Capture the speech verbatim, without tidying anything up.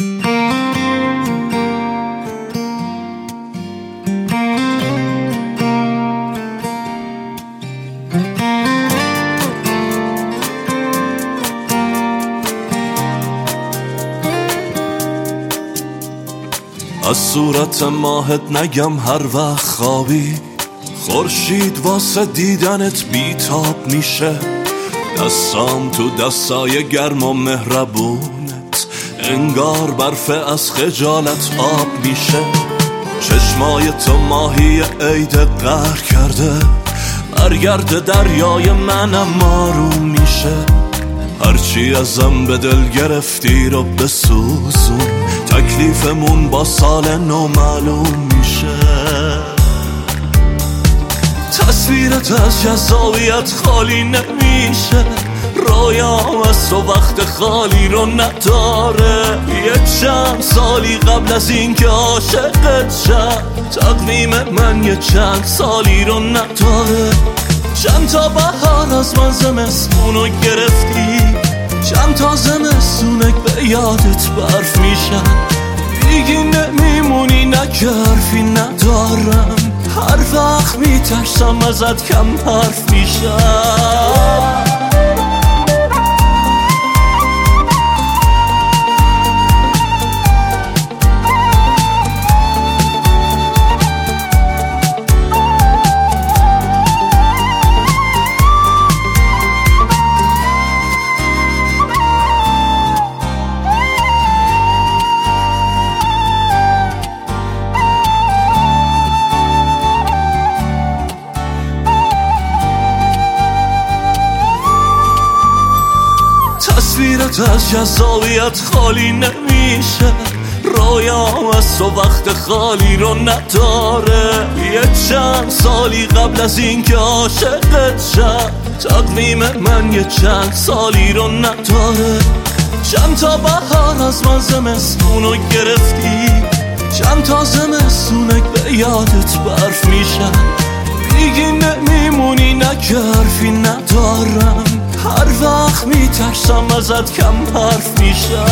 از صورت ماهت نگم هر وقت خوابی، خورشید واسه دیدنت بیتاب میشه. دستام تو دستای گرم و مهربونت، انگار برف از خجالت آب میشه. چشمای تو ماهی عید قهر کرده، برگرد دریای منم آروم میشه. هرچی ازم به دل گرفتی رو بسوزون، تکلیفمون با سال نو معلوم میشه. تصویرت از جذابیت خالی نمیشه، رویام از تو وقت خالی رو نداره. یه چند سالی قبل از این که عاشقت شد، تقویم من یه چند سالی رو نداره. چند تا بهار از من زمستونو گرفتی، چند تا زمستونک به یادت برف میشن. دیگه نمیمونی نه حرفی ندارم، هر وقت میترسم ازت کم حرف میشم. تصویرت از جذابیت خالی نمیشه، رویام از تو وقت خالی رو نداره. یه چند سالی قبل از این که عاشقت شد، تقویم من یه چند سالی رو نداره. چند تا بهار از من زمستونو گرفتی، چند تا زمستونک به یادت برف میشن. دیگه نمیمونی نه حرفی ندارم، هر وقت میترسم ازت کم حرف میشم.